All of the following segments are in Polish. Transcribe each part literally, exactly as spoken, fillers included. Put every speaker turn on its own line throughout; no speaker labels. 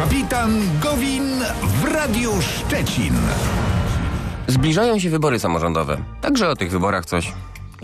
Kapitan Gowin w Radiu Szczecin.
Zbliżają się wybory samorządowe. Także o tych wyborach coś...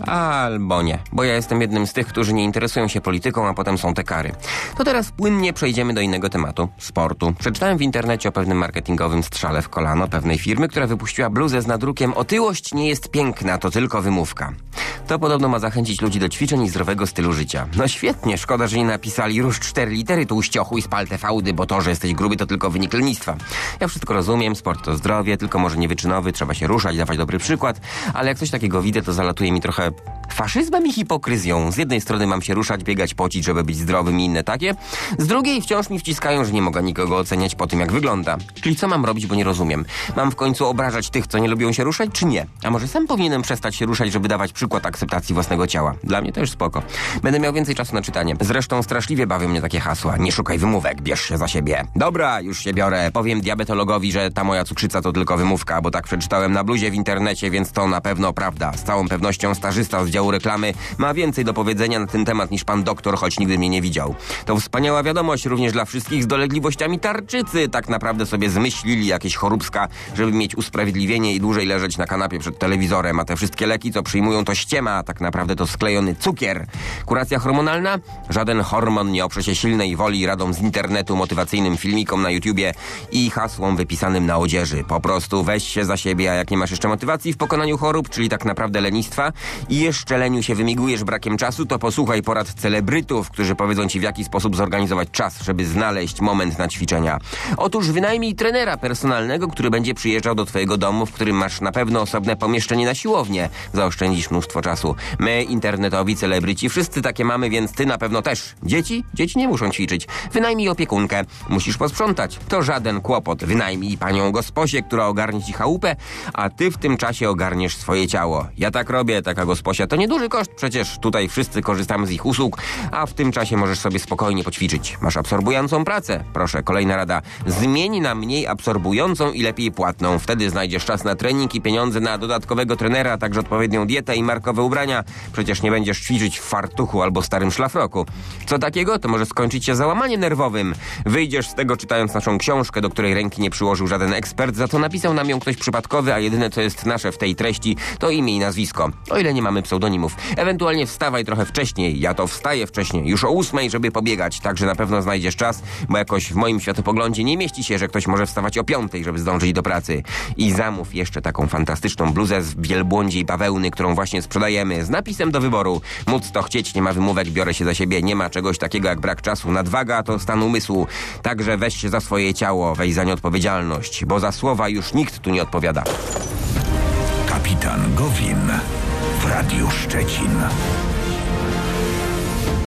Albo nie, bo ja jestem jednym z tych, którzy nie interesują się polityką, a potem są te kary. To teraz płynnie przejdziemy do innego tematu, sportu. Przeczytałem w internecie o pewnym marketingowym strzale w kolano pewnej firmy, która wypuściła bluzę z nadrukiem "Otyłość nie jest piękna, to tylko wymówka". To podobno ma zachęcić ludzi do ćwiczeń i zdrowego stylu życia. No świetnie, szkoda, że nie napisali "Rusz cztery litery, tłuściochu i spal te fałdy, bo to, że jesteś gruby, to tylko wynik lenistwa". Ja wszystko rozumiem, sport to zdrowie, tylko może nie wyczynowy, trzeba się ruszać, dawać dobry przykład, ale jak coś takiego widzę, to zalatuje mi trochę faszyzmem i hipokryzją. Z jednej strony mam się ruszać, biegać, pocić, żeby być zdrowym i inne takie. Z drugiej wciąż mi wciskają, że nie mogę nikogo oceniać po tym, jak wygląda. Czyli co mam robić, bo nie rozumiem? Mam w końcu obrażać tych, co nie lubią się ruszać, czy nie? A może sam powinienem przestać się ruszać, żeby dawać przykład akceptacji własnego ciała? Dla mnie to już spoko. Będę miał więcej czasu na czytanie. Zresztą straszliwie bawią mnie takie hasła. Nie szukaj wymówek, bierz się za siebie. Dobra, już się biorę. Powiem diabetologowi, że ta moja cukrzyca to tylko wymówka, bo tak przeczytałem na bluzie w internecie, więc to na pewno prawda. Z całą pewnością stażysta z działu reklamy ma więcej do powiedzenia na ten temat niż pan doktor, choć nigdy mnie nie widział. To wspaniała wiadomość również dla wszystkich z dolegliwościami tarczycy. Tak naprawdę sobie zmyślili jakieś choróbska, żeby mieć usprawiedliwienie i dłużej leżeć na kanapie przed telewizorem, a te wszystkie leki, co przyjmują, to ściema, a tak naprawdę to sklejony cukier. Kuracja hormonalna? Żaden hormon nie oprze się silnej woli radom z internetu, motywacyjnym filmikom na YouTubie i hasłom wypisanym na odzieży. Po prostu weź się za siebie, a jak nie masz jeszcze motywacji w pokonaniu chorób, czyli tak naprawdę lenistwa i jeszcze leniu się wymigujesz brakiem czasu, to posłuchaj porad celebrytów, którzy powiedzą ci, w jaki sposób zorganizować czas, żeby znaleźć moment na ćwiczenia. Otóż wynajmij trenera personalnego, który będzie przyjeżdżał do twojego domu, w którym masz na pewno osobne pomieszczenie na siłownię. Zaoszczędzisz mnóstwo czasu. My, internetowi celebryci, wszyscy takie mamy, więc ty na pewno też. Dzieci? Dzieci nie muszą ćwiczyć. Wynajmij opiekunkę. Musisz posprzątać. To żaden kłopot. Wynajmij panią gosposię, która ogarnie ci chałupę, a ty w tym czasie ogarniesz swoje ciało. Ja tak robię, taka gosposia to nieduży koszt, przecież tutaj wszyscy korzystamy z ich usług, a w tym czasie możesz sobie spokojnie poćwiczyć. Masz absorbującą pracę? Proszę, kolejna rada. Zmień na mniej absorbującą i lepiej płatną. Wtedy znajdziesz czas na trening i pieniądze na dodatkowego trenera, a także odpowiednią dietę i markowe ubrania. Przecież nie będziesz ćwiczyć w fartuchu albo starym szlafroku. Co takiego? To może skończyć się załamaniem nerwowym. Wyjdziesz z tego czytając naszą książkę, do której ręki nie przyłożył żaden ekspert, za to napisał nam ją ktoś przypadkowy, a jedyne co jest nasze w tej treści to imię i nazwisko. O ile nie mamy pseudonimów. Ewentualnie wstawaj trochę wcześniej. Ja to wstaję wcześniej, już o ósmej, żeby pobiegać. Także na pewno znajdziesz czas, bo jakoś w moim światopoglądzie nie mieści się, że ktoś może wstawać o piątej, żeby zdążyć do pracy. I zamów jeszcze taką fantastyczną bluzę z wielbłądziej bawełny, którą właśnie sprzedajemy, z napisem do wyboru. Móc to chcieć, nie ma wymówek, biorę się za siebie. Nie ma czegoś takiego jak brak czasu. Nadwaga to stan umysłu. Także weź się za swoje ciało, weź za nie odpowiedzialność, bo za słowa już nikt tu nie odpowiada.
Kapitan Gowin w Radiu Szczecin.